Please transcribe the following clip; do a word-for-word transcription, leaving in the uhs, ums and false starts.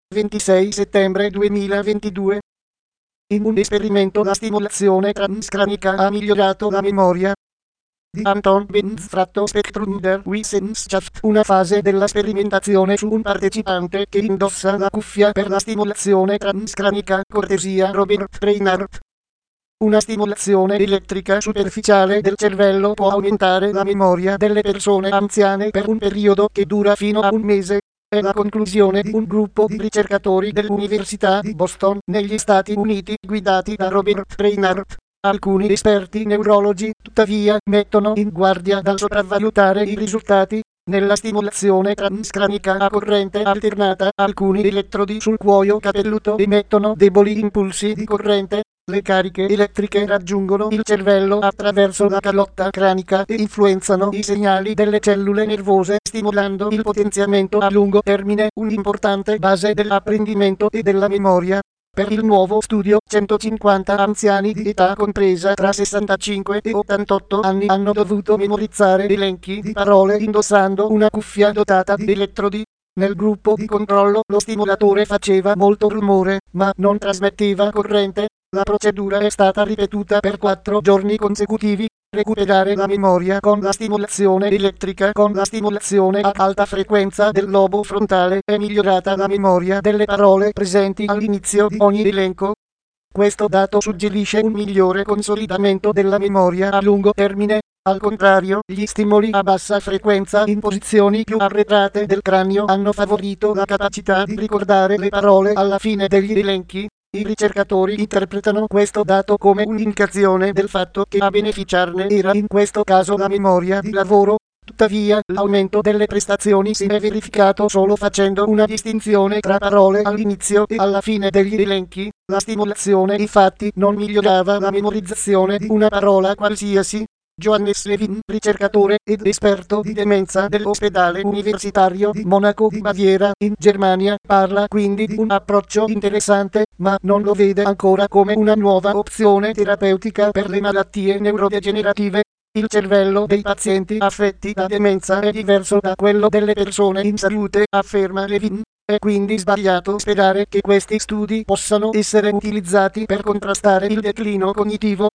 ventisei settembre duemilaventidue. In un esperimento la stimolazione transcranica ha migliorato la memoria. Di Anton Benz tratto Spectrum der Wissenschaft, una fase della sperimentazione su un partecipante che indossa la cuffia per la stimolazione transcranica, cortesia Robert Reinhardt. Una stimolazione elettrica superficiale del cervello può aumentare la memoria delle persone anziane per un periodo che dura fino a un mese. È la conclusione di un gruppo di ricercatori dell'Università di Boston, negli Stati Uniti, guidati da Robert Reinhardt. Alcuni esperti neurologi, tuttavia, mettono in guardia dal sopravvalutare i risultati. Nella stimolazione transcranica a corrente alternata, alcuni elettrodi sul cuoio capelluto emettono deboli impulsi di corrente. Le cariche elettriche raggiungono il cervello attraverso la calotta cranica e influenzano i segnali delle cellule nervose, stimolando il potenziamento a lungo termine, un'importante base dell'apprendimento e della memoria. Per il nuovo studio, centocinquanta anziani di età compresa tra sessantacinque e ottantotto anni hanno dovuto memorizzare elenchi di parole indossando una cuffia dotata di elettrodi. Nel gruppo di controllo lo stimolatore faceva molto rumore, ma non trasmetteva corrente. La procedura è stata ripetuta per quattro giorni consecutivi. Recuperare la memoria con la stimolazione elettrica. Con la stimolazione a alta frequenza del lobo frontale è migliorata la memoria delle parole presenti all'inizio di ogni elenco. Questo dato suggerisce un migliore consolidamento della memoria a lungo termine. Al contrario, gli stimoli a bassa frequenza in posizioni più arretrate del cranio hanno favorito la capacità di ricordare le parole alla fine degli elenchi. I ricercatori interpretano questo dato come un'indicazione del fatto che a beneficiarne era in questo caso la memoria di lavoro. Tuttavia, l'aumento delle prestazioni si è verificato solo facendo una distinzione tra parole all'inizio e alla fine degli elenchi. La stimolazione infatti non migliorava la memorizzazione di una parola qualsiasi. Johannes Levin, ricercatore ed esperto di demenza dell'ospedale universitario di Monaco di Baviera, in Germania, parla quindi di un approccio interessante, ma non lo vede ancora come una nuova opzione terapeutica per le malattie neurodegenerative. Il cervello dei pazienti affetti da demenza è diverso da quello delle persone in salute, afferma Levin. È quindi sbagliato sperare che questi studi possano essere utilizzati per contrastare il declino cognitivo.